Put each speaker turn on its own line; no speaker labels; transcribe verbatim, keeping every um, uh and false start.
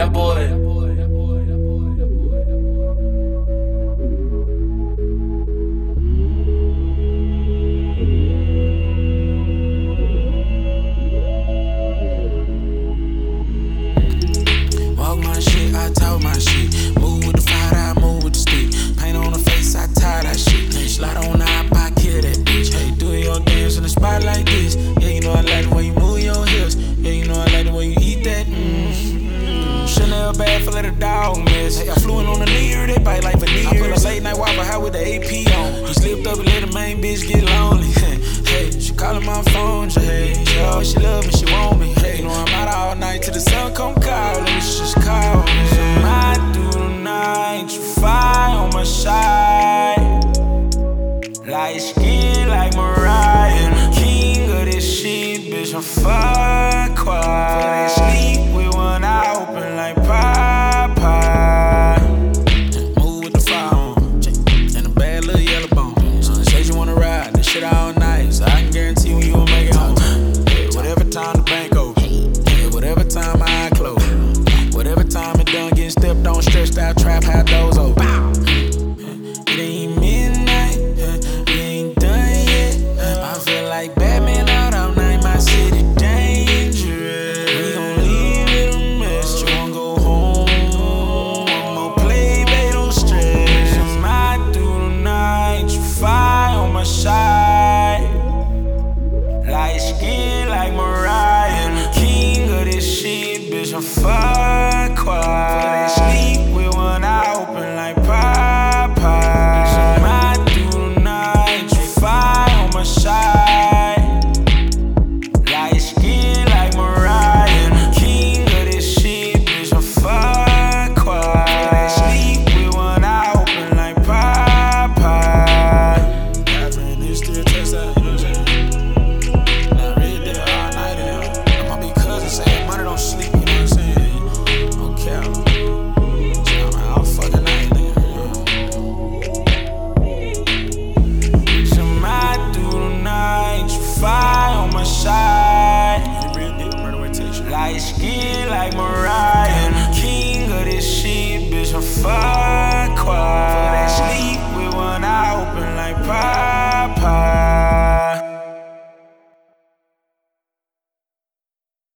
that boy.
Walk my shit, I talk my shit. Move with the fire, I move with the stick. Paint on the face, I tie that shit. Slide on the hop, I kill that bitch. Hey, do your dance in the spot like this. Yeah, you know I like the way you move your hips. Yeah, you know I like the way you eat that. Mm. Chanel bag full of the dog mess. Hey, I flew in on the near, they bite like veneers. I put a late night Waffle House with the A P on. He slipped up and let the main bitch get lonely. Hey, she calling my phone, hey, yo, she love me, she want me. Hey, you know I'm out all night till the sun come calling. She just call me. So I do the night, you fire on my side. Light skin like Mariah, king of this shit, bitch, I'm fuck quiet. Sleep with one eye open like Popeye. Move with the fire on, and a bad little yellow bone. Said you wanna ride, this shit all night, so I can guarantee when you gon' make it home. Yeah, whatever time the bank open, yeah, whatever time my eye close, whatever time it done getting stepped on, stretched out, trap, high doors open. It ain't midnight, we ain't done yet. I feel like Batman out all night, my city dangerous. We gon' leave it a mess, you wanna go home. One more play, babe, don't stress. I might do the night, you fire on my side. Light skin like Mariah, king of this shit, bitch, I'm fire.